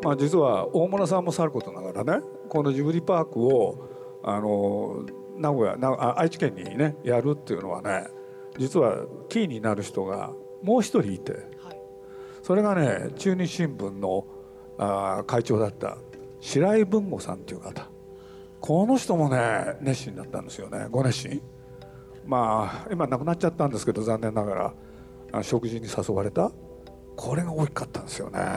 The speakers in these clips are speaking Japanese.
実は大村さんもさることながらね、このジブリパークを愛知県にねやるっていうのはね、実はキーになる人がもう一人いて、それがね中日新聞の会長だった白井文吾さんっていう方、この人もね熱心だったんですよね。ご熱心。今亡くなっちゃったんですけど、残念ながら食事に誘われた、これが大きかったんですよね。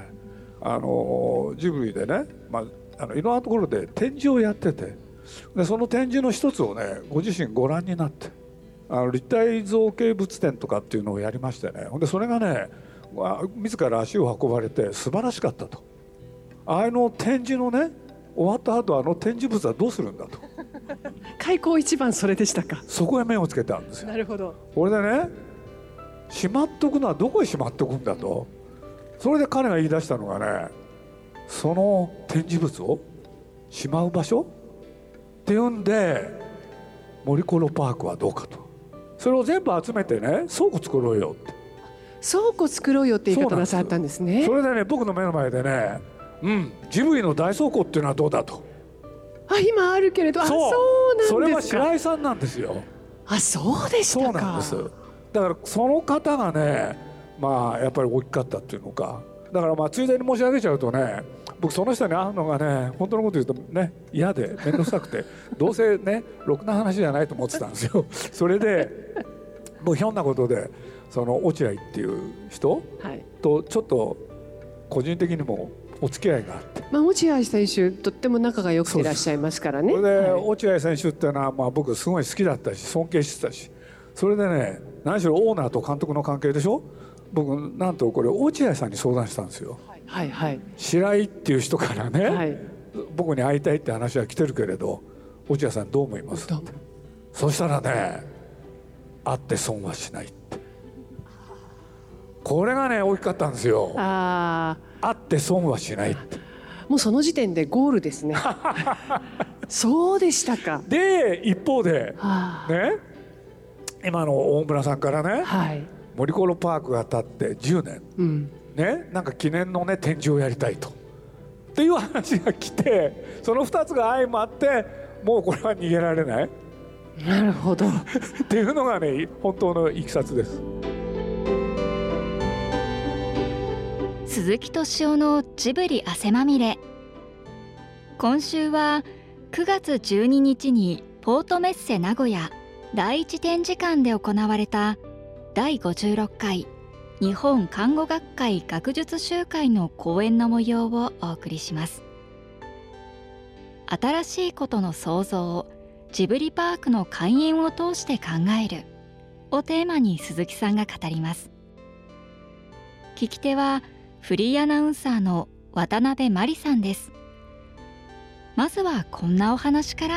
ジブリでね、いろんなところで展示をやってて、でその展示の一つをねご自身ご覧になって、立体造形物展とかっていうのをやりましてね、ほんでそれがね自ら足を運ばれて素晴らしかったと。展示のね終わった後展示物はどうするんだと開口一番それでしたか。 そこへ目をつけたんですよ。 なるほど。 これでね、しまっとくのはどこへしまっておくんだと。それで彼が言い出したのがね、その展示物をしまう場所っていうんで森コロパークはどうかと。それを全部集めてね倉庫作ろうよって。 倉庫作ろうよって言い方なさったんですね。 それでね僕の目の前でね、ジブリの大倉庫っていうのはどうだと。 今あるけれど、そうなんですか。 それは白井さんなんですよ。 そうでしたか。 そうなんです。だからその方がね、やっぱり大きかったっていうのか。だからついでに申し上げちゃうとね、僕その人に会うのがね本当のこと言うとね嫌で面倒くさくてどうせねろくな話じゃないと思ってたんですよ。それでもうひょんなことでその落合っていう人とちょっと個人的にもお付き合いがあって、 落合選手とっても仲が良くていらっしゃいますからね。 それで落合選手っていうのは僕すごい好きだったし尊敬してたし、それでね何しろオーナーと監督の関係でしょ。僕なんとこれ落合さんに相談したんですよ。白井っていう人からね、僕に会いたいって話は来てるけれど落合さんどう思いますって。そしたらね、会って損はしないって。これがね大きかったんですよ。会って損はしないって。 もうその時点でゴールですね。そうでしたか。 で一方でね、今の大村さんからね、森コロパークが建って10年、なんか記念のね展示をやりたいとっていう話が来て、その2つが相まってもうこれは逃げられない。 なるほど。 っていうのがね本当のいきさつです。 鈴木敏夫のジブリ汗まみれ。今週は9月12日にポートメッセ名古屋第一展示館で行われた第56回日本看護学会学術集会の講演の模様をお送りします。新しいことの創造、ジブリパークの開園を通して考えるをテーマに鈴木さんが語ります。聞き手はフリーアナウンサーの渡辺真理さんです。まずはこんなお話から。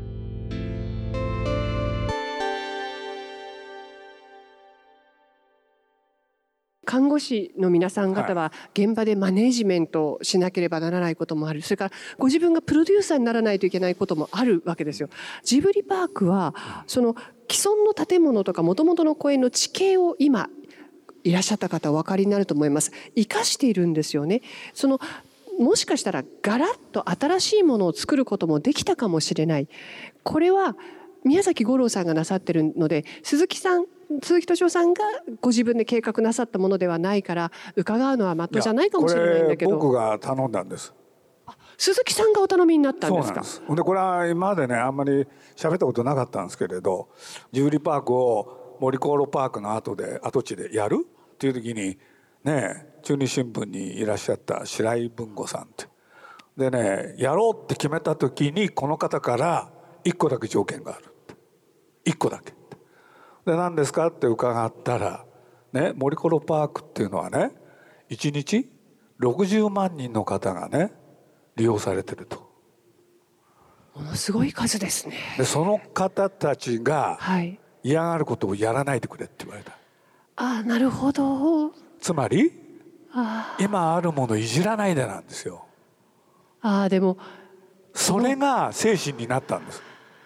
看護師の皆さん方は現場でマネージメントをしなければならないこともある。それからご自分がプロデューサーにならないといけないこともあるわけですよ。ジブリパークはその既存の建物とか元々の公園の地形を今いらっしゃった方お分かりになると思います。生かしているんですよね。もしかしたらガラッと新しいものを作ることもできたかもしれない。これは宮崎吾朗さんがなさってるので、鈴木敏夫さんがご自分で計画なさったものではないから伺うのはまっとうじゃないかもしれないんだけど。 これ僕が頼んだんです。 鈴木さんがお頼みになったんですか。 そうなんです。でこれは今までねあんまり喋ったことなかったんですけれど、ジブリパークを森コロパークの跡地でやるっていう時にね、中日新聞にいらっしゃった白井文吾さんってでね、やろうって決めた時にこの方から1個だけ条件がある。1個だけで、何ですかって伺ったらね、森コロパークっていうのはね1日60万人の方がね利用されてると。 ものすごい数ですね。 でその方たちが嫌がることをやらないでくれって言われた。 なるほど。 つまり今あるものいじらないでなんですよ。 でもそれが精神になったんです。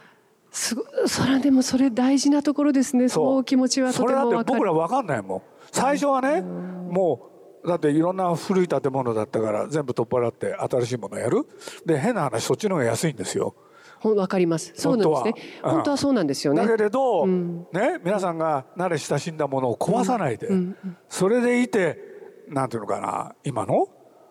それ大事なところですね。そのお気持ちはとても分かる。 それだって僕ら分かんないもん。最初はね、もだっていろんな古い建物だったから全部取っ払って新しいものやる。で変な話そっちの方が安いんですよ。 わかります。そうなんですね。本当はそうなんですよね。 だけれど、ね、皆さんが慣れ親しんだものを壊さないで、それでいてなんていうのかな、今の、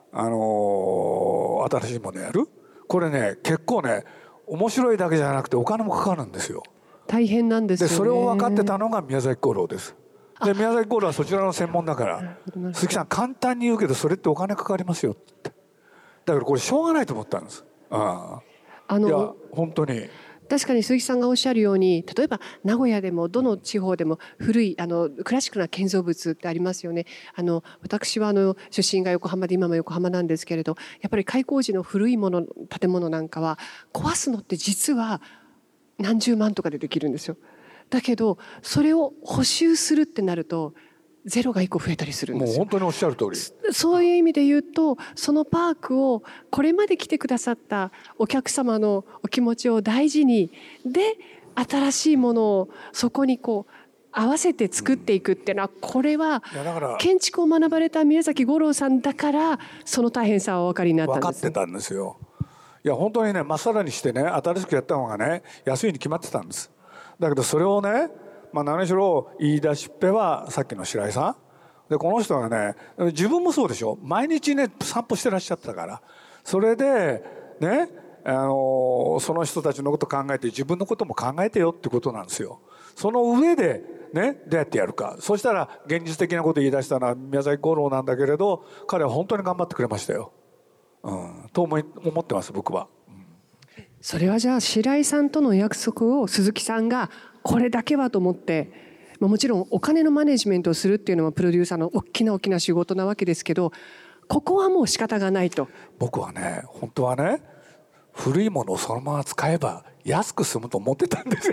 新しいものやる。これね結構ね面白いだけじゃなくてお金もかかるんですよ。 大変なんですよね。 でそれを分かってたのが宮崎五郎です。で宮崎五郎はそちらの専門だから鈴木さん簡単に言うけどそれってお金かかりますよって。だからこれしょうがないと思ったんです。いや本当に確かに鈴木さんがおっしゃるように、例えば名古屋でもどの地方でも古いクラシックな建造物ってありますよね。私は出身が横浜で今も横浜なんですけれど、やっぱり開港時の古い建物なんかは壊すのって実は何十万とかでできるんですよ。だけどそれを補修するってなるとゼロが1個増えたりするんですよ。 もう本当におっしゃる通り。 そういう意味で言うとそのパークをこれまで来てくださったお客様のお気持ちを大事にで新しいものをそこにこう合わせて作っていくっていうのは、これは建築を学ばれた宮崎五郎さんだからその大変さはお分かりになったんです。 分かってたんですよ。いや本当にねまっさらにしてね新しくやった方がね安いに決まってたんです。だけどそれをね何しろ言い出しっぺはさっきの白井さんで、この人がね自分もそうでしょ、毎日ね散歩してらっしゃったから、それでねその人たちのこと考えて自分のことも考えてよってことなんですよ。その上でねどうやってやるか。そしたら現実的なこと言い出したのは宮崎五郎なんだけれど、彼は本当に頑張ってくれましたよ、と思ってます僕は。 それはじゃあ白井さんとの約束を鈴木さんがこれだけはと思って、もちろんお金のマネジメントをするっていうのはプロデューサーの大きな仕事なわけですけど、ここはもう仕方がないと。 僕はね本当はね古いものをそのまま使えば安く済むと思ってたんですよ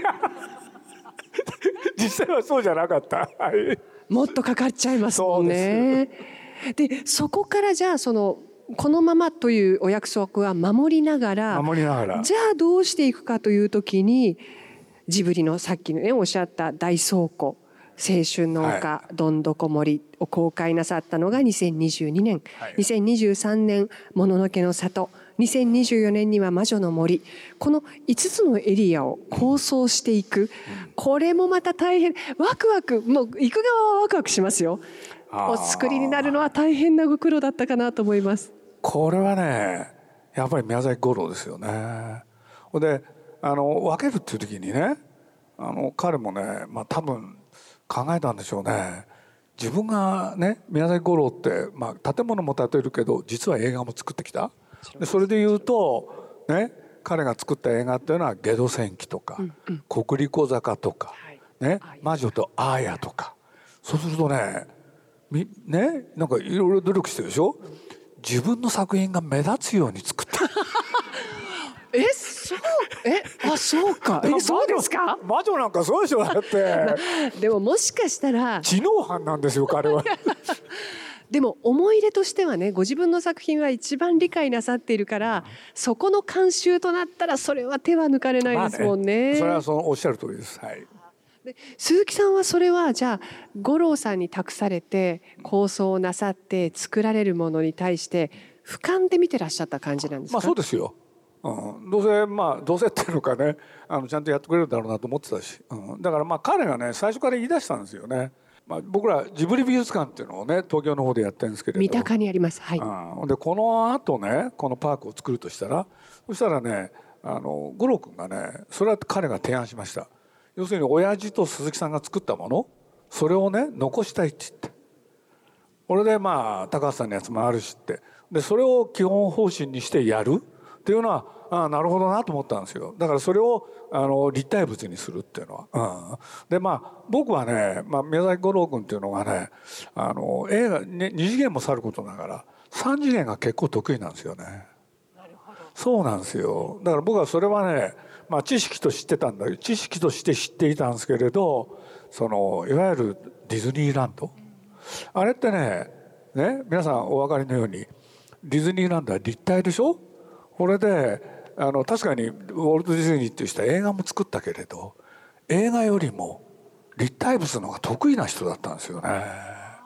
実際はそうじゃなかった、 もっとかかっちゃいますもんね。でそこからじゃあこのままというお約束は守りながらじゃあどうしていくかという時に、ジブリのさっきのねおっしゃった大倉庫、青春の丘、どんどこ森を公開なさったのが2022年、2023年もののけの里、2024年には魔女の森、この5つのエリアを構想していく、これもまた大変ワクワク、もう行く側はワクワクしますよ。お作りになるのは大変なご苦労だったかなと思います。 これはねやっぱり宮崎五郎ですよね。で分けるっていう時にね彼もね、多分考えたんでしょうね。自分がね宮崎五郎って、建物も建てるけど実は映画も作ってきた。でそれで言うとね彼が作った映画っていうのは「ゲド戦記」とか「国立小坂」とかね「魔女とアーヤ」とか。そうするとねなんかいろいろ努力してるでしょ。自分の作品が目立つように作ったそうか。そうですか。 魔女なんかそうでしょ。だってでももしかしたら知能犯なんですよ彼はでも思い入れとしてはね、ご自分の作品は一番理解なさっているから、そこの監修となったらそれは手は抜かれないですもんね。 それはおっしゃる通りです。 で鈴木さんはそれはじゃあ五郎さんに託されて構想をなさって作られるものに対して俯瞰で見てらっしゃった感じなんですか。 そうですよ、どうせっていうのかねちゃんとやってくれるだろうなと思ってたし、だから彼がね最初から言い出したんですよね。僕らジブリ美術館っていうのをね東京の方でやってるんですけれど、 三鷹にあります。 でこの後ねこのパークを作るとしたら、そしたらね五郎君がねそれは彼が提案しました。要するに親父と鈴木さんが作ったもの、それをね残したいって言って、これで高橋さんのやつもあるしって、でそれを基本方針にしてやるっていうのはなるほどなと思ったんですよ。だからそれを立体物にするっていうのは、で僕はね、宮崎五郎君っていうのがね映画ね2次元もさることながら3次元が結構得意なんですよね。そうなんですよ。だから僕はそれはね知識として知っていたんですけれど、いわゆるディズニーランド、あれってね皆さんお分かりのようにディズニーランドは立体でしょ。これで確かにウォルト・ディズニーっていう人は映画も作ったけれど、映画よりも立体物の方が得意な人だったんですよね。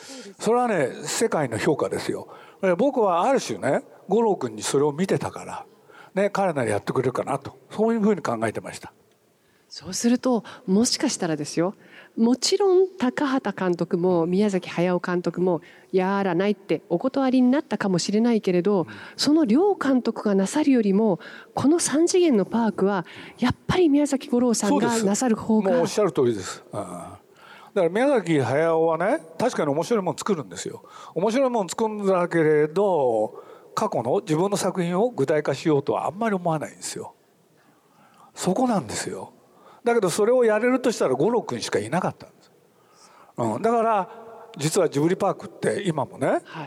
それはね世界の評価ですよ。僕はある種ね五郎君にそれを見てたから、ね、彼ならやってくれるかなと、そういうふうに考えてました。 そうするともしかしたらですよ、もちろん高畑監督も宮崎駿監督もやらないってお断りになったかもしれないけれど、その両監督がなさるよりもこの3次元のパークはやっぱり宮崎吾朗さんがなさる方が。 もうおっしゃる通りです。だから宮崎駿はね確かに面白いもの作るんですよ。面白いもの作るんだけれど過去の自分の作品を具体化しようとはあんまり思わないんですよ。そこなんですよ。だけどそれをやれるとしたら五郎君しかいなかったんです、だから実はジブリパークって今もね、はい、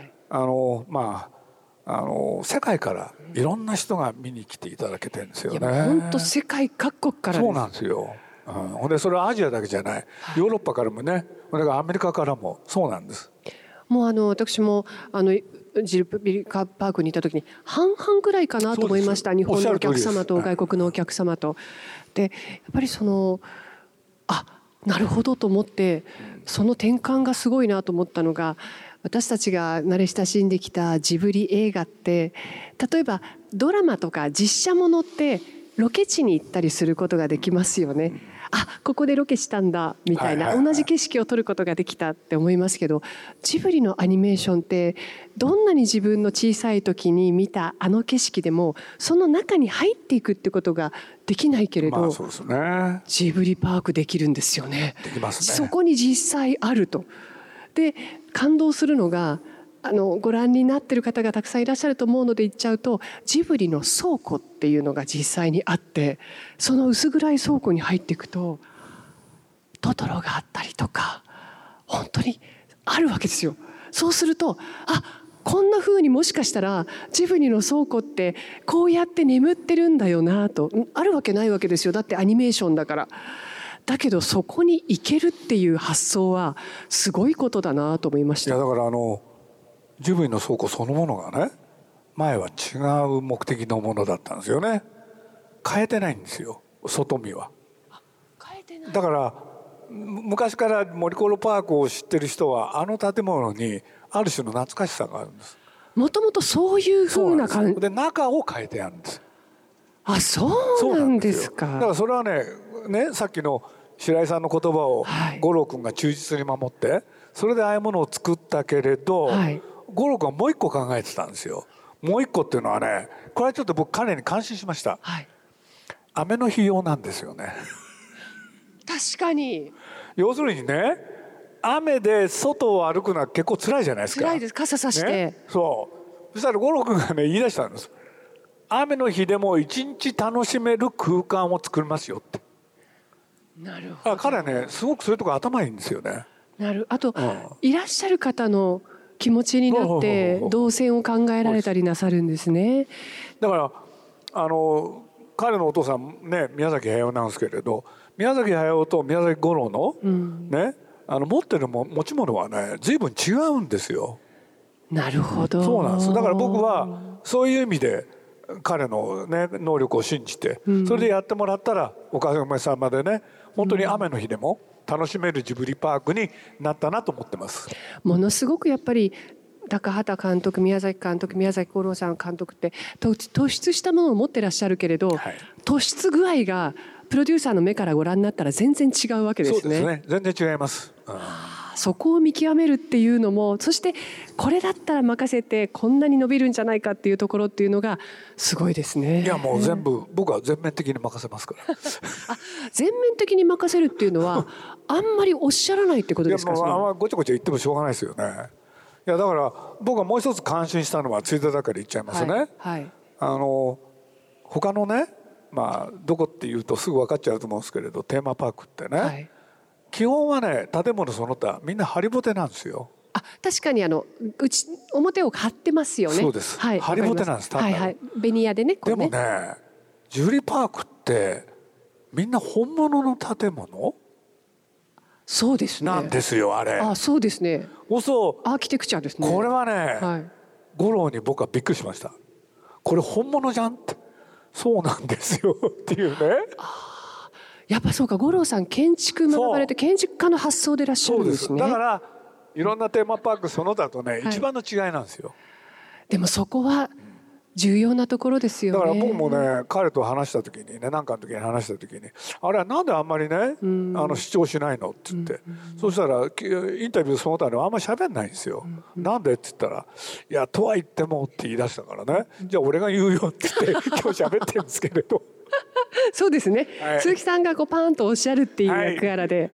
世界からいろんな人が見に来ていただけてるんですよね。 本当世界各国からです。 そうなんですよ。ほんでそれはアジアだけじゃない、ヨーロッパからもね、だからアメリカからもそうなんです。 もう私もジブリパークにいた時に半々ぐらいかなと思いました。日本のお客様と外国のお客様と。でやっぱりなるほどと思って、その転換がすごいなと思ったのが、私たちが慣れ親しんできたジブリ映画って、例えばドラマとか実写ものってロケ地に行ったりすることができますよね。ここでロケしたんだみたいな、同じ景色を撮ることができたって思いますけど、ジブリのアニメーションってどんなに自分の小さい時に見たあの景色でもその中に入っていくってことができないけれど、 そうですね、 ジブリパークできるんですよね。 できますね。 そこに実際あると。で感動するのがご覧になっている方がたくさんいらっしゃると思うので言っちゃうと、ジブリの倉庫っていうのが実際にあって、その薄暗い倉庫に入っていくとトトロがあったりとか本当にあるわけですよ。そうするとこんな風にもしかしたらジブリの倉庫ってこうやって眠ってるんだよなと。あるわけないわけですよ。だってアニメーションだから。だけどそこに行けるっていう発想はすごいことだなと思いました。 いやだからジブリの倉庫そのものがね、前は違う目的のものだったんですよね。変えてないんですよ、外見は。 変えてない。 だから昔からモリコロパークを知ってる人は建物にある種の懐かしさがあるんです。 もともとそういう風な感じで中を変えてやるんです。 そうなんですか。 だからそれはねさっきの白井さんの言葉を五郎君が忠実に守って、それでああいうものを作ったけれど、五郎君はもう一個考えてたんですよ。もう一個っていうのはね、これはちょっと僕彼に感心しました、雨の日用なんですよね。 確かに。 要するにね、雨で外を歩くのは結構辛いじゃないですか。 辛いです、傘さして、 そしたら五郎君が言い出したんです。雨の日でも一日楽しめる空間を作りますよって。 なるほど。 彼はすごくそういうところ頭いいんですよね。 あと、いらっしゃる方の気持ちになって動線を考えられたりなさるんですね。 だから彼のお父さんね、宮崎駿なんですけれど、宮崎駿と宮崎吾朗の、持ってる持ち物はね随分違うんですよ。 なるほど。 そうなんです。だから僕はそういう意味で彼の、能力を信じて、それでやってもらったらおかげさまでね、本当に雨の日でも楽しめるジブリパークになったなと思ってます。 ものすごくやっぱり高畑監督、宮崎監督、宮崎吾朗さん監督って突出したものを持ってらっしゃるけれど、突出具合がプロデューサーの目からご覧になったら全然違うわけですね。 そうですね、全然違います。 そこを見極めるっていうのも、そしてこれだったら任せてこんなに伸びるんじゃないかっていうところっていうのがすごいですね。 いやもう全部僕は全面的に任せますから全面的に任せるっていうのはあんまりおっしゃらないってことですか。 いやもうあんまりごちゃごちゃ言ってもしょうがないですよね。いやだから僕はもう一つ感心したのはついでだから言っちゃいますね、他のね、どこっていうとすぐ分かっちゃうと思うんですけれど、テーマパークってね、基本はね建物その他みんなハリボテなんですよ。 確かに表を張ってますよね。 そうです、ハリボテなんです。 ベニヤでね。 でもねジブリパークってみんな本物の建物そうですねなんですよ、あれ。 そうですね。 アーキテクチャですね。 これはね、五郎に僕はびっくりしました。これ本物じゃんって。そうなんですよっていうね。やっぱそうか、五郎さん建築学ばれて建築家の発想でいらっしゃるんですね。 だからいろんなテーマパークその他とね、一番の違いなんですよ。 でもそこは重要なところですよね。 だから僕もね、彼と話した時にね、何かの時に話した時に、あれはなんであんまりね、主張しないのって言って、そしたらインタビューその他ではあんまり喋んないんですよ。なんでって言ったら、いやとは言ってもって言い出したからね、じゃあ俺が言うよって言って今日喋ってるんですけれどそうですね、はい、鈴木さんがこうパーンとおっしゃるっていう役柄で、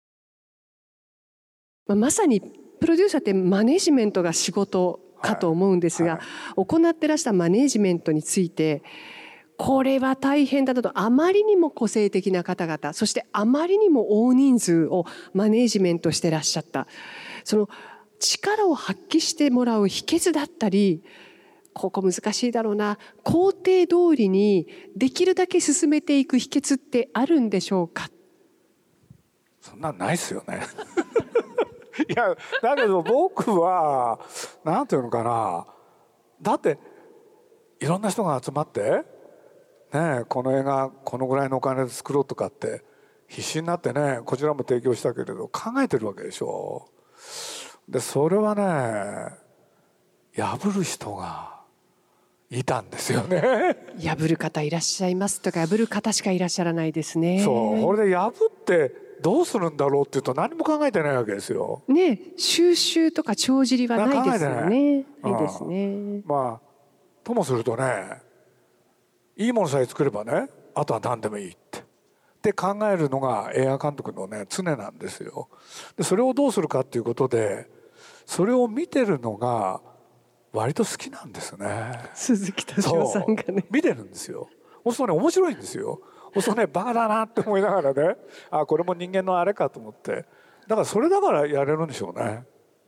まさにプロデューサーってマネジメントが仕事かと思うんですが、行ってらしたマネジメントについてこれは大変だと、あまりにも個性的な方々、そしてあまりにも大人数をマネジメントしてらっしゃった、その力を発揮してもらう秘訣だったり、ここ難しいだろうな、工程通りにできるだけ進めていく秘訣ってあるんでしょうか。 そんなんないですよねいやだけど僕はなんていうのかな、だっていろんな人が集まってね、この映画このぐらいのお金で作ろうとかって必死になってね、こちらも提供したけれど考えてるわけでしょ。でそれはね、破る人がいたんですよね破る方いらっしゃいますとか、破る方しかいらっしゃらないですね。 そう、これで破ってどうするんだろうっていうと何も考えてないわけですよ。 ね、収集とか帳尻はないですよね。ないですね。 まあともするとね、いいものさえ作ればね、あとは何でもいいって考えるのが映画監督のね常なんですよ。でそれをどうするかっていうことで、それを見てるのが割と好きなんですね。 鈴木敏夫さんがね見てるんですよ。そうするとね面白いんですよ。そうするとねバカだなって思いながらね、あこれも人間のあれかと思って、だからそれだからやれるんでしょうね。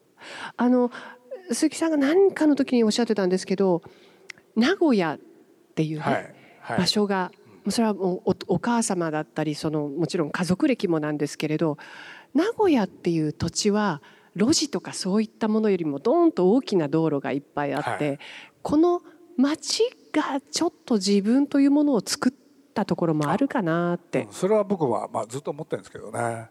鈴木さんが何かの時におっしゃってたんですけど、名古屋っていうね、場所がそれはもう お母様だったり、もちろん家族歴もなんですけれど、名古屋っていう土地は路地とかそういったものよりもドーンと大きな道路がいっぱいあって、この町がちょっと自分というものを作ったところもあるかなって。 それは僕はずっと思ってるんですけどね。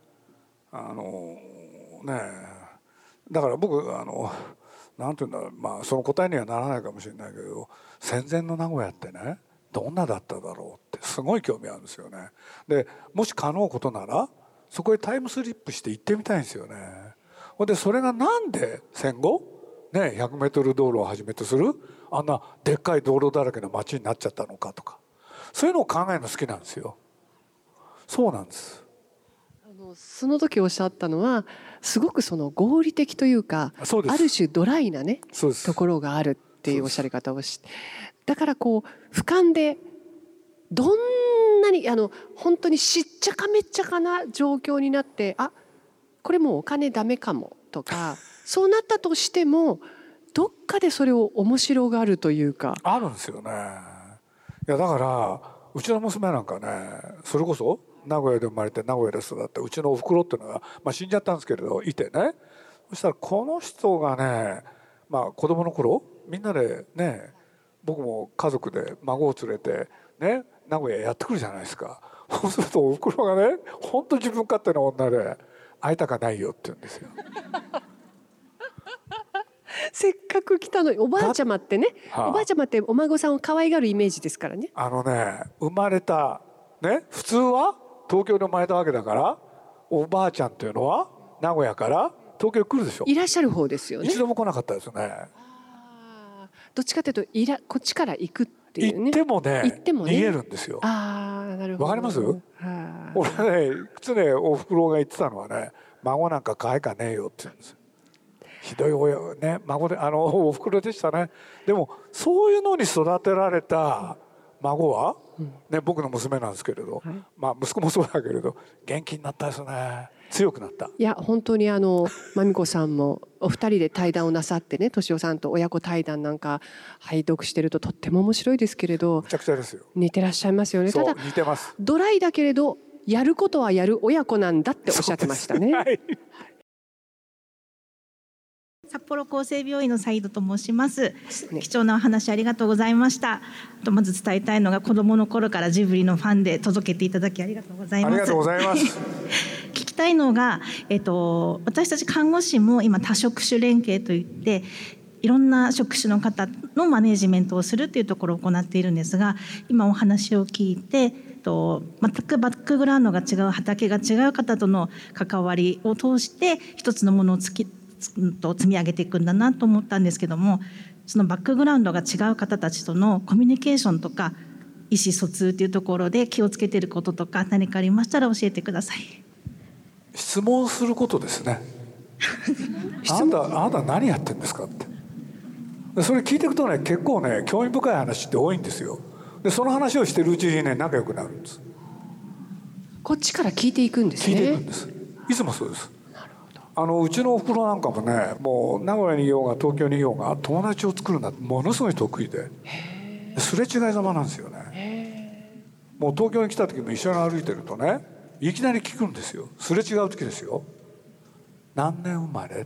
だから僕なんていうんだろう、その答えにはならないかもしれないけど、戦前の名古屋ってねどんなだっただろうってすごい興味あるんですよね。でもし可能ことならそこへタイムスリップして行ってみたいんですよね。でそれがなんで戦後、ね、100メートル道路をはじめとするあんなでっかい道路だらけの街になっちゃったのかとか、そういうのを考えるの好きなんですよ。そうなんです。 その時おっしゃったのはすごく合理的というか、ある種ドライなねところがあるっていうおっしゃり方をして、だからこう俯瞰でどんなに本当にしっちゃかめっちゃかな状況になって、あこれもうお金ダメかもとかそうなったとしてもどっかでそれを面白がるというかあるんですよね。いやだからうちの娘なんかね、それこそ名古屋で生まれて名古屋で育ったうちのおふくろっていうのが、死んじゃったんですけれどいてね、そしたらこの人がね、子供の頃みんなでね、僕も家族で孫を連れてね名古屋やってくるじゃないですか。そうするとおふくろがね、本当自分勝手な女で会いたかないよって言うんですよせっかく来たのに。おばあちゃまってね、おばあちゃまってお孫さんを可愛がるイメージですからね。 生まれたね、普通は東京で生まれたわけだから、おばあちゃんっていうのは名古屋から東京に来るでしょ。 いらっしゃる方ですよね。 一度も来なかったですね。 どっちかというとこっちから行くっていうね。 行ってもね逃げるんですよ。 なるほど。 わかります？俺ね、常におふくろが言ってたのはね、孫なんか可愛かねえよって言うんですよ。ひどい親ね、孫でおふくろでしたね。でもそういうのに育てられた孫は、僕の娘なんですけれど、息子もそうだけれど元気になったですね。強くなった。 いや本当にまみこさんもお二人で対談をなさってね、敏夫さんと親子対談なんか拝読してるととっても面白いですけれど、 めちゃくちゃですよ。 似てらっしゃいますよね。ただ似てます。 ドライだけれどやることはやる親子なんだっておっしゃってましたね。 札幌厚生病院のサイドと申します。貴重なお話ありがとうございました。まず伝えたいのが、子どもの頃からジブリのファンで届けていただきありがとうございます。 ありがとうございます。 聞きたたいのが、私たち看護師も今多職種連携といっていろんな職種の方のマネジメントをするっていうところを行っているんですが、今お話を聞いて全くバックグラウンドが違う、畑が違う方との関わりを通して一つのものを積み上げていくんだなと思ったんですけども、そのバックグラウンドが違う方たちとのコミュニケーションとか意思疎通というところで気をつけていることとか何かありましたら教えてください。 質問することですね。あなた何やってるんですかって。それ聞いていくとね、結構ね興味深い話って多いんですよ。でその話をしてるうちにね仲良くなるんです。 こっちから聞いていくんですね。 聞いていくんです。いつもそうです。うちのおふくろなんかもね、もう名古屋にいようが東京にいようが友達を作るのはものすごい得意で、すれ違いざまなんですよね。もう東京に来た時も一緒に歩いてるとね、いきなり聞くんですよ。すれ違う時ですよ。何年生まれ？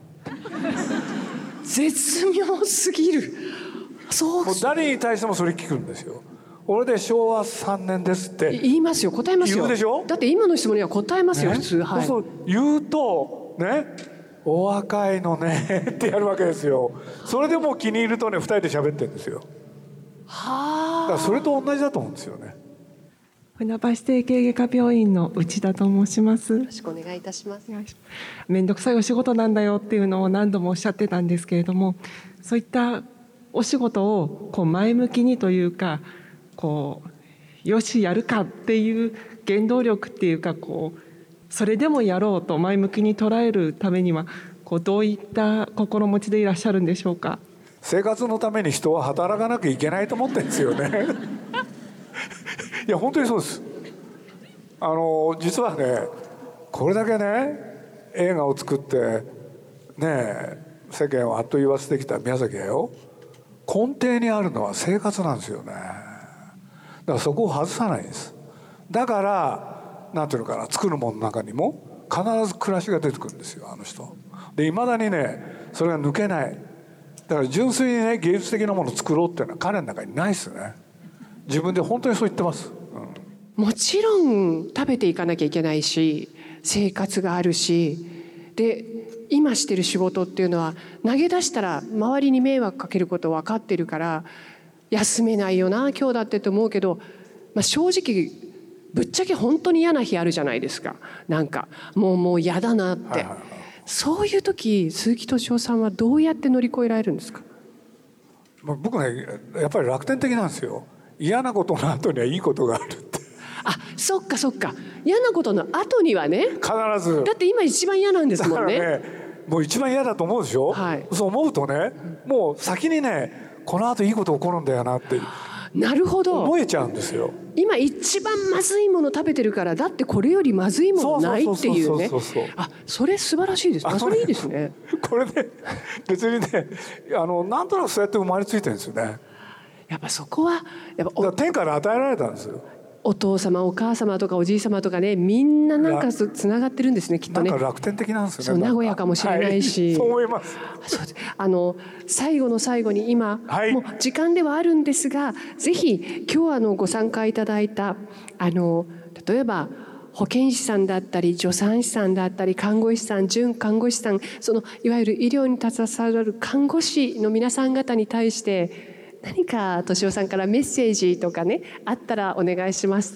絶妙すぎる。そう。 もう誰に対してもそれ聞くんですよ。俺で昭和3年ですって言いますよ。答えますよ。 言うでしょ。 だって今の質問には答えますよ、普通。はい。 そう言うとね、お若いのねってやるわけですよ。それでもう気に入るとね、2人で喋ってるんですよ。はあ。だからそれと同じだと思うんですよね。 船橋整形外科病院の内田と申します。 よろしくお願いいたします。 めんどくさいお仕事なんだよっていうのを何度もおっしゃってたんですけれども、そういったお仕事を前向きにというか、よしやるかっていう原動力っていうか、それでもやろうと前向きに捉えるためにはどういった心持ちでいらっしゃるんでしょうか。 生活のために人は働かなきゃいけないと思ってるんですよね。いや本当にそうです。実はね、これだけね映画を作ってね世間をあっと言わせてきた宮崎駿、根底にあるのは生活なんですよね。だからそこを外さないんです。だからなんていうのかな、作るものの中にも必ず暮らしが出てくるんですよ、あの人で。いまだにねそれが抜けない。だから純粋にね芸術的なものを作ろうっていうのは彼の中にないですね。自分で本当にそう言ってます、 もちろん食べていかなきゃいけないし、生活があるし、で今してる仕事っていうのは投げ出したら周りに迷惑かけること分かってるから休めないよな今日だってと思うけど、正直ぶっちゃけ本当に嫌な日あるじゃないですか。なんかもう嫌だなって、そういう時鈴木敏夫さんはどうやって乗り越えられるんですか。 僕ねやっぱり楽天的なんですよ。嫌なことの後にはいいことがあるって。 あ、そっかそっか。嫌なことの後にはね必ず。 だって今一番嫌なんですもんね。 だからねもう一番嫌だと思うでしょ、はい、そう思うとねもう先にねこの後いいこと起こるんだよなってなるほど思えちゃうんですよ。 今一番まずいもの食べてるから、だってこれよりまずいものないっていうね。あ、それ素晴らしいですね。それいいですね。 これね別にねなんとなくそうやって生まれついてるんですよね。 やっぱそこはやっぱ天から与えられたんですよ。 お父様お母様とかおじい様とかね、みんななんかつながってるんですね、きっとね。 なんか楽天的なんですよね。 そう名古屋かもしれないし、 はい、そう思います。 最後の最後に今、はい、もう時間ではあるんですが、ぜひ今日ご参加いただいた例えば保健師さんだったり助産師さんだったり看護師さん、準看護師さん、そのいわゆる医療に携わる看護師の皆さん方に対して何か敏夫さんからメッセージとかねあったらお願いします。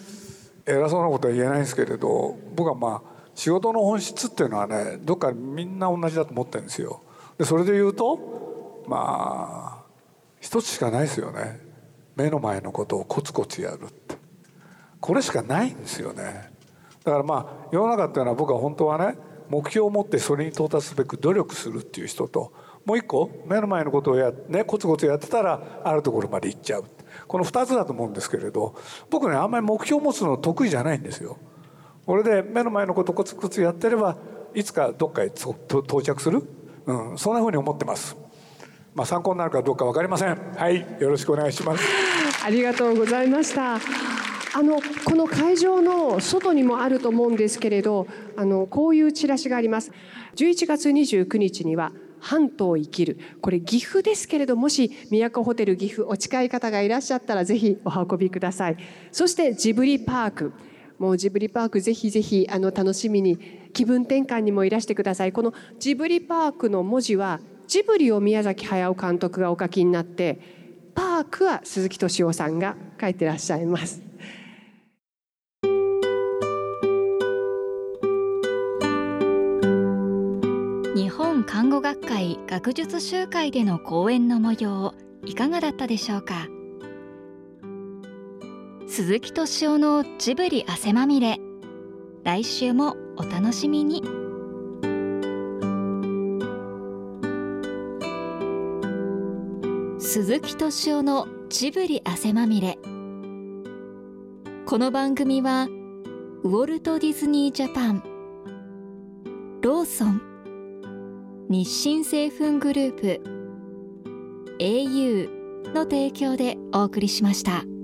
偉そうなことは言えないんですけれど、僕は仕事の本質っていうのはねどっかみんな同じだと思ってるんですよ。でそれで言うと一つしかないですよね。目の前のことをコツコツやるって、これしかないんですよね。だから世の中っていうのは僕は本当はね目標を持ってそれに到達すべく努力するっていう人と、もう一個目の前のことをコツコツやってたらあるところまで行っちゃう、この2つだと思うんですけれど、僕ねあんまり目標を持つの得意じゃないんですよ。これで目の前のことをコツコツやってればいつかどっかへ到着する、そんなふうに思ってます。参考になるかどうか分かりません。はい、よろしくお願いします。 ありがとうございました。この会場の外にもあると思うんですけれど、こういうチラシがあります。11月29日には半島生きる、これ岐阜ですけれど、もし都ホテル岐阜お近い方がいらっしゃったらぜひお運びください。そしてジブリパーク、 もうジブリパークぜひぜひ楽しみに気分転換にもいらしてください。このジブリパークの文字はジブリを宮崎駿監督がお書きになって、パークは鈴木敏夫さんが書いてらっしゃいます。 日本看護学会学術集会での講演の模様、いかがだったでしょうか。鈴木敏夫のジブリ汗まみれ、来週もお楽しみに。鈴木敏夫のジブリ汗まみれ。この番組はウォルト・ディズニー・ジャパン、ローソン、日清製粉グループ、au の提供でお送りしました。